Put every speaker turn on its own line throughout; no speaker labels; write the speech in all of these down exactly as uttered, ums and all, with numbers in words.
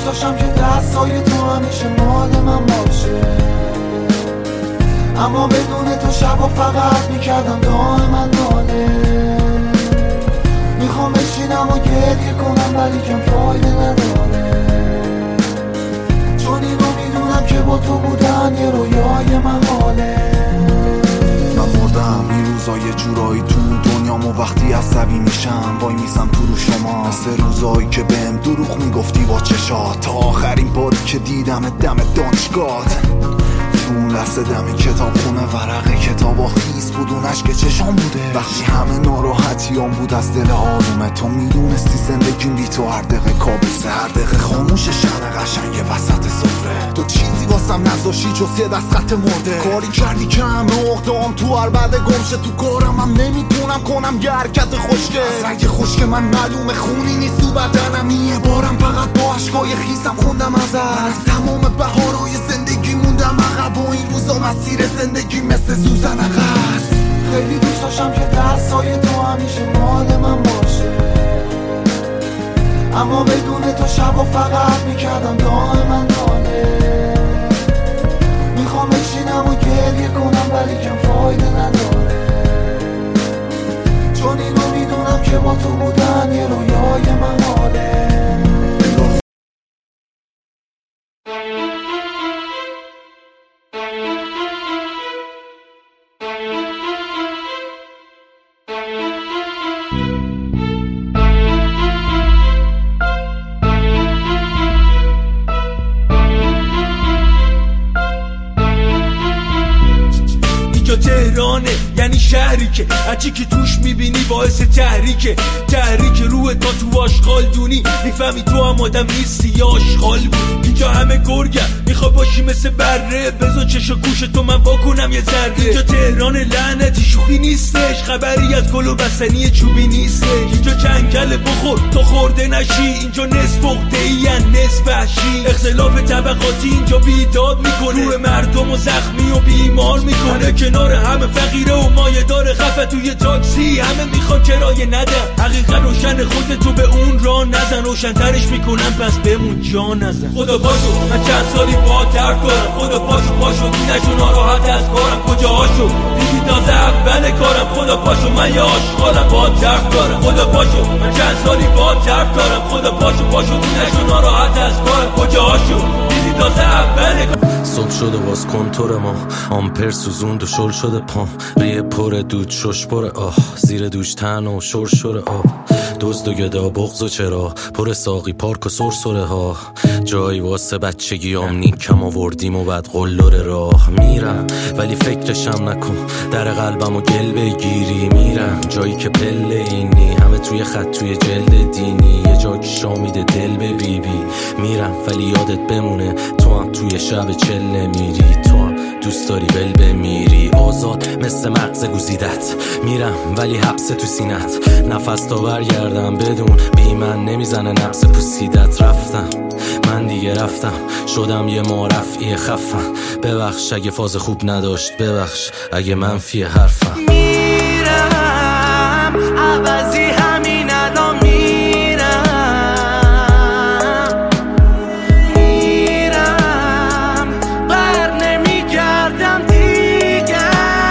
داشتم که دستای تو همیشه مال من باشه، اما بدون تو شبا فقط میکردم دائما ناله. میخوام بشینم و گریه کنم ولی کم فایده نداره، چون اینو میدونم که با تو بودن یه رویای محاله.
من مردم این روزا یه جورایی تو دنیامو، وقتی عصبی میشم وای میسم تو رو شما، مثل روزایی که بهم دروغ میگفتی با چشات، تا آخرین باری که دیدم دم دانشگاهت. اون لحظه دم کتاب خونه ورقه کتاب خیس بود، اون عشق چشام بوده وقتی همه ناراحتیام بود از دل آرومه. تو میدونستی زندگیم بی تو هر دقیقه کابوسه، هر دقیقه خاموش شن قشنگ وسط سفره. تو چیزی واسم نذاشتی جز یه دست خط مرده، کاری کردی که همه اقدام تو هر بعد گمشه. تو کارم هم نمیتونم کنم یه حرکت خوشگه، از رنگ خشک من معلومه خونی نیست تو بدنم. یه بارم فقط با عشقای خیسم خوندم ازت، از تمام بهارهای زندگی موندم عقب و این روزا مسیر زندگی مثل سوزن عقص.
خیلی دوست داشتم که دستای تو همیشه مال من باشه، اما بدون تو شبا فقط میکردم دائما ناله. میخوام بشینم و گریه کنم ولی کم فایده نداره، چون اینو میدونم که با تو بودن یه رویای محاله.
تهرانه یعنی شهری که هرچی که توش میبینی باعث تحریکه، تحریک روح تا تو آشغال دونی میفهمی تو هم آدم نیستی یا آشغال بود. اینجا همه گرگم میخوا باشی مثل بره، بذار چش و گوش تو من واکنم یه ذره. اینجا تهران لعنتی شوخی نیستش، خبری از گل و بستنی چوبی نیستش. اینجا جنگل بخور تا خورده نشی، اینجا نصف عقده‌ای نصف وحشی. اختلاف طبقاتی اینجا بیداد میکنه، روح مردم و زخمی و بیمار میکنه. کنار همه فقیره و مایه داره خفه توی تاکسی، همه میخوان کرایه ندن. حقیقت روشن، خودتو به اون راه نزن، روشن‌ترش میکنن پس بمون جا نزن. خدا پاشو من چند سالی با ترک کنم، خدا پاشو پاشو دینشو ناراحت از کارم کجاهاشو دیدی تازه اول کارم. خدا پاشو من یه آشغالم با ترک دارم، خدا پاشو من چند سالی با ترک دارم. خدا پاشو پاشو دینشو ناراحت از کارم کجاهاشو دیدی تازه اول کارم.
صبح شد و باز کنتور ما آمپر سوزوند و شل شده پام، ریه پر دود شش پر آه، زیر دوش تن و شور شور آب. دزد و گدا بغض و چرا پر ساقی پارک و سرسره ها، جایی واسه بچگیام نیکم آوردیم و بعد قلدر راه. میرم ولی فکرشم نکن، در قلبم و گل بگیری. میرم جایی که پله اینی، همه توی خط توی جلد دینی، یه جا که شامیده دل به بی بی. میرم ولی یادت بمونه تو هم توی شب چله میری، تو هم دوست داری ول بمیری. آزاد مثل مغز گزیدت، میرم ولی حبس تو سینت. نفس تا برگردم بدون بی من نمیزنه نفس پوسیدت. رفتم من دیگه رفتم، شدم یه معرفی خفم. ببخش اگه فاز خوب نداشت، ببخش اگه منفی حرفم.
میرم عوضی همین الان میرم، میرم بر نمیگردم دیگه.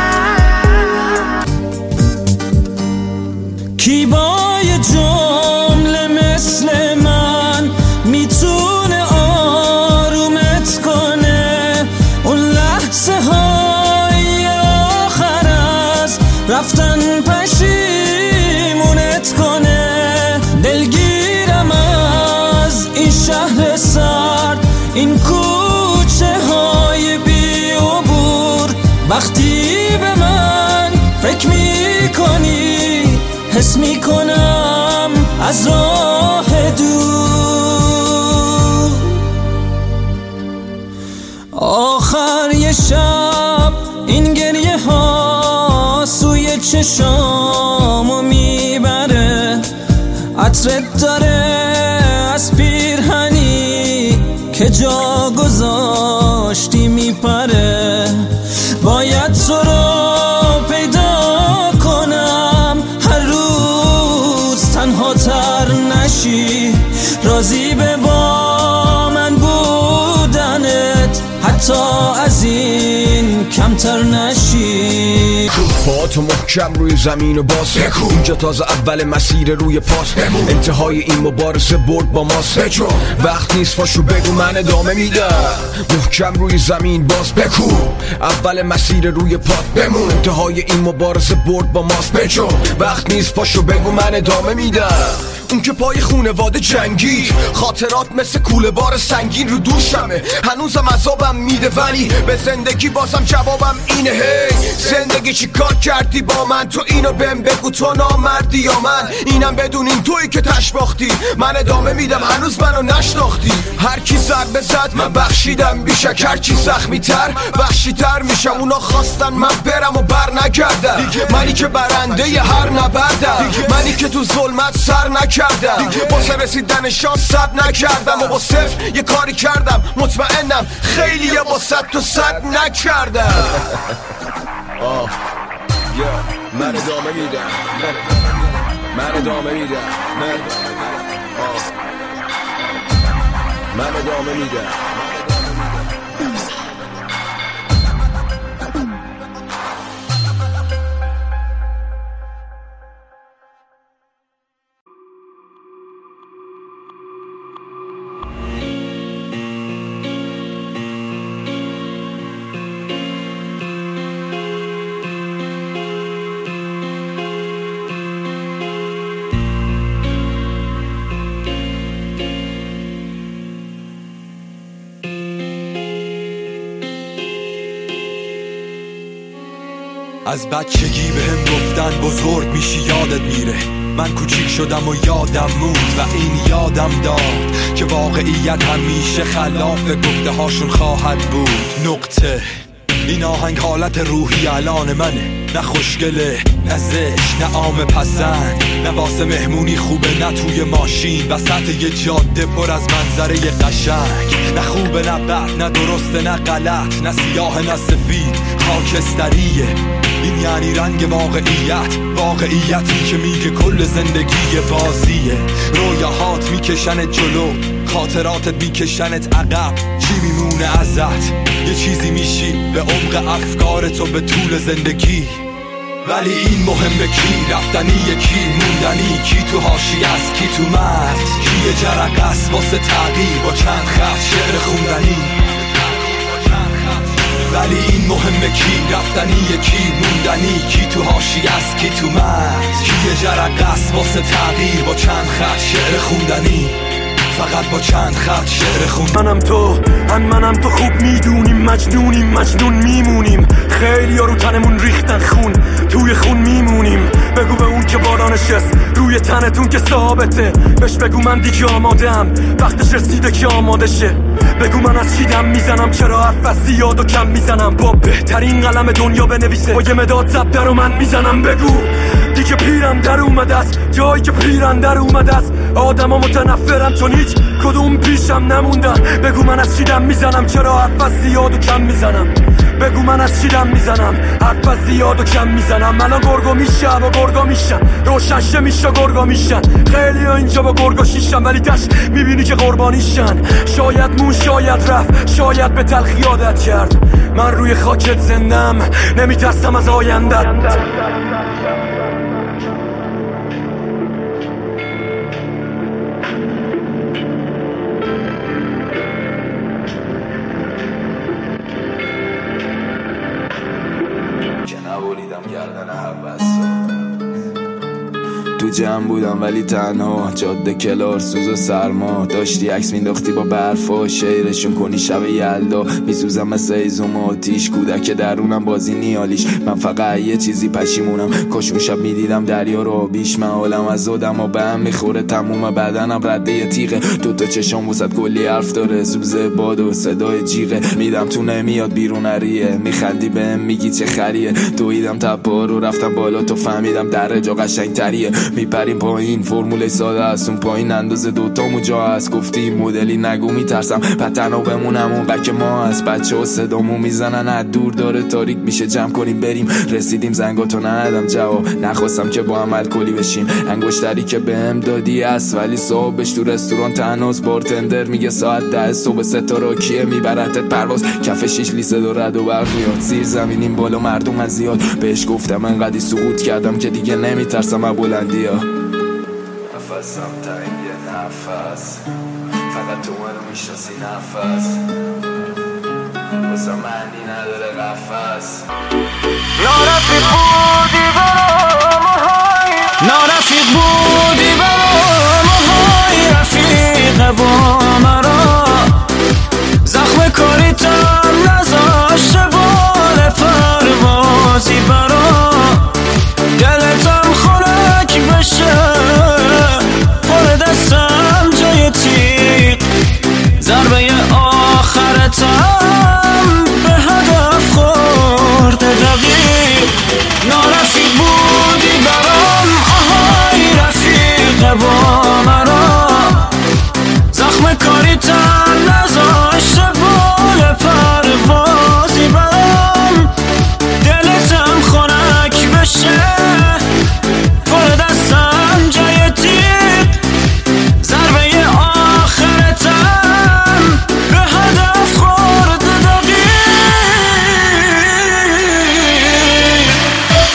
کی با یه جمله مثل من میتونه آرومت کنه؟ اون لحظه های آخر از رفتن پشیمونت کنه. دلگیرم از این شهر سرد، این کوچه های بی عبور. وقتی به من فکر میکنی حس میکنم از راه دور. آخر یه شب این گریه ها سوی چشامو میبره، عطرت داره از پیرهنی که جا گذاشتی میپره. باید تو رو پیدا کنم هر روز تنها تر نشی، راضی به با تا از این کمتر نشی.
پا تو محکم روی زمین و باز بکو، اینجا تازه اول مسیر روی پاس بمون. انتهای این مبارزه برد با ماست بجو، وقت نیست پاشو بگو من ادامه میدم. محکم روی زمین باز بکو، اول مسیر روی پات بمون. انتهای این مبارزه برد با ماست بجو، وقت نیست پاشو بگو من ادامه میدم. اون که پای خونواده جنگید، خاطرات مثل کوله بار سنگین رو دوشمه. هنوزم عذابم میده ولی به زندگی بازم جوابم اینه. هی زندگی چی کار کردی با من؟ تو اینو بهم بگو، تو نامردی یا من؟ اینم بدونین تویی که تش باختی، من ادامه میدم هنوز منو نشناختی. هر کی زد بزد من بخشیدم بیشک، هر کی زخمی تر وحشی تر میشم. اونا خواستن من برم و بر نگردم، منی که برنده ی هر نبردم، منی که تو ظلمت سر نکردم، واسه رسیدن شانس صبر نکردم و با صفر یه کاری کردم. مطمئنم خیلی یه با صد تو صد نکردم. آه من ادامه میدم، من ادامه میدم، من ادامه میدم.
از بچگی بهم گفتن بزرگ میشی یادت میره. من کوچیک شدم و یادم موند و این یادم داد که واقعیت همیشه خلاف گفته هاشون خواهد بود. نقطه. این آهنگ حالت روحی الان منه، نه خوشگله نه زشت نه عام پسند، نه واسه مهمونی خوبه نه توی ماشین وسط یه جاده پر از منظره قشنگ. نه خوبه نه بد نه درسته نه غلط، نه سیاه نه سفید خاکستریه. این یعنی رنگ واقعیت، واقعیتی که میگه کل زندگی بازیه. رویاهات میکشنت جلو، خاطراتت میکشنت عقب. چی میمونه ازت؟ یه چیزی میشی به عمق افکارتو به طول زندگی. ولی این مهمه کی رفتنی، کی موندنی، کی تو حاشیه است کی تو مرز، کی یه جرقه است واسه تغییر با چند خط شعر خوندنی. ولی این مهمه کی رفتنی، کی موندنی، کی تو حاشیه است کی تو مرز، کی یه جرقه است واسه تغییر با چند خط شعر خوندنی. فقط با چند خط شعر خوند.
منم تو هم منم تو خوب میدونیم مجنونیم مجنون میمونیم. خیلی ها رو تنمون ریختن خون، توی خون میمونیم. بگو به اون که باران نشست روی تنتون که ثابته، بهش بگو من دیگه آمادم وقتش رسیده که آماده شه. بگو من از چی دم میزنم، چرا حرف از زیاد و کم میزنم. با بهترین قلم دنیا بنویسه با یه مداد زبده رو من میزنم. بگو دیگه پیرم در اومده است، جایی که پیرم در اومده است. آدم ها متنفرم چون هیچ کدوم پیشم نموندن. بگو من از چی دم میزنم، چرا حرف از زیاد و کم میزنم. بگو من از چی دم میزنم، حرف از زیاد و کم میزنم. الان گرگا میشه و گرگا میشن، روشنشه میشه گرگا میشن. خیلی ها اینجا با گرگا شیشن ولی تش میبینی که قربانیشن. شاید مون شاید رفت، شاید به تلخی عادت کرد. من روی خاکت زندم، نمیترسم از آیندت.
تو جمع بودم ولی تنها، جاده کلار سوز و سرما. داشتی عکس مینداختی با برفا، شیرشون کنی شب یلدا. میسوزم مثل ایزوم آتیش، کودک درونم بازی نیالیش. من فقط یه چیزی پشیمونم، کاش اون شب میدیدم دریا رو بیش. من حالم از آدم و به هم میخوره، تموم بدنم رده تیغه. دوتا چشام وسط کلی حرف داره، سوزه باد و صدای جیغه. میدم تو نمیاد بیرون نریه، میخندی بهم میگی چه خریه. دویدم تپا رو رفتم بالا، تو فهمیدم در جا قشنگ تریه.
میپریم پایین، فرمول ساده است اون پایین اندازه دوتامو جا هست. گفتی این مدلی نگو میترسم بعد تنها بمونم اون که ما هست. بچه ها صدامو میزنن از دور داره تاریک میشه، جمع کنیم بریم. رسیدیم زنگاتو ندادم جواب، نخواستم که با هم الکلی بشیم. انگشتری که بهم دادی است ولی صاحبش تو رستوران تنهاست. بارتندر میگه ساعت ده صبح ستاره کیه میبرتت پرواز. کف شیش لیسه دو رد و برق میاد، زیر زمینیم بالا مردم از زیاد. بهش گفتم انقدی سقوط کردم که دیگه نمیترسم از بلندی ها. نفسم تنگ نفس، فقط تو منو میشناسی نفس، واسه معنی نداره قفس.
نارفیق بودی برام های نارفیق بود